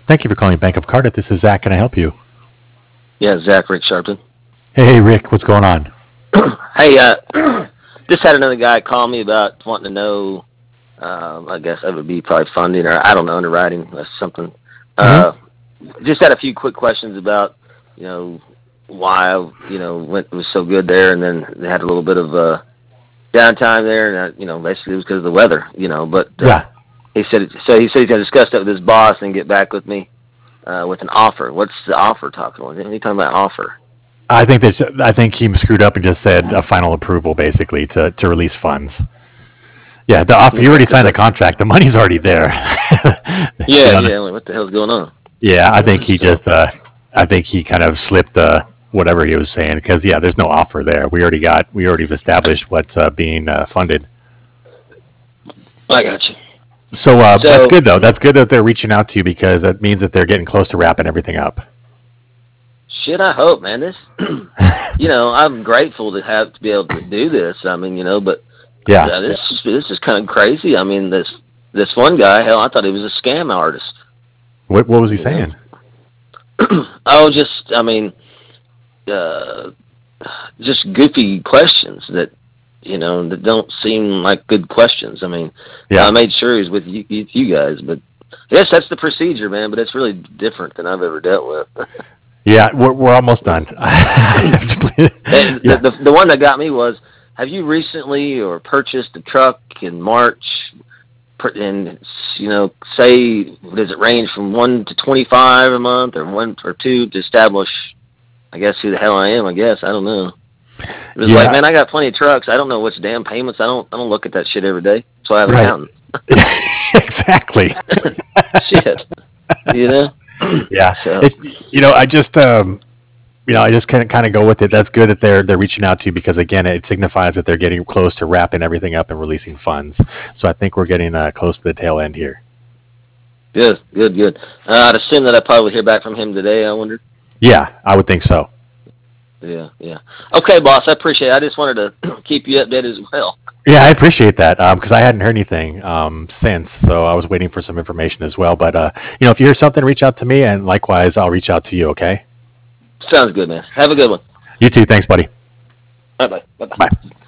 Thank you for calling Bank of Cardiff. This is Zach. Can I help you? Yeah, Zach, Rick Sharpton. Hey, Rick, what's going on? Hey, just had another guy call me about wanting to know. I guess that would be probably funding, or I don't know, underwriting or something. hmm Just had a few quick questions about, why it was so good there, and then they had a little bit of downtime there, and basically it was because of the weather, But Yeah, he said he's gonna discuss that with his boss and get back with me with an offer. What's the offer talking about? What are you talking about offer? I think he screwed up and just said a final approval, basically, to release funds. Yeah, the offer. You Okay, already because signed the contract. The money's already there. you yeah, know. yeah. Like, what the hell's going on? Yeah, I think he So just. I think he kind of slipped whatever he was saying because yeah, there's no offer there. We already established what's being funded. I got you. So that's So good though. That's good that they're reaching out to you because that means that they're getting close to wrapping everything up. shit, I hope, man. This, I'm grateful to be able to do this. I mean, but Yeah. this is kind of crazy. I mean, this one guy, hell, I thought he was a scam artist. What was he You know? saying? Oh, uh, just goofy questions that don't seem like good questions. I mean, I Yeah. made sure he's with you guys, but yes, that's the procedure, man. But it's really different than I've ever dealt with. Yeah, we're almost done. And yeah. the one that got me was, have you recently or purchased a truck in March? And say, does it range from 1 to 25 a month, or 1 or 2 to establish? I guess who the hell I am. I guess I don't know. It was like, Yeah. man, I got plenty of trucks. I don't know what's damn payments. I don't look at that shit every day. So I have an Right. accountant. exactly. Shit, you know. Yeah. So I just I just kind of go with it. That's good that they're reaching out to you because again, it signifies that they're getting close to wrapping everything up and releasing funds. So I think we're getting close to the tail end here. good, good, good. I'd assume that I probably hear back from him today. I wonder. Yeah, I would think so. Yeah, yeah. Okay, boss. I appreciate it. I just wanted to keep you updated as well. Yeah, I appreciate that because I hadn't heard anything since, so I was waiting for some information as well. But if you hear something, reach out to me, and likewise, I'll reach out to you. Okay. Sounds good, man. Have a good one. You too. Thanks, buddy. Bye bye. Bye bye. Bye.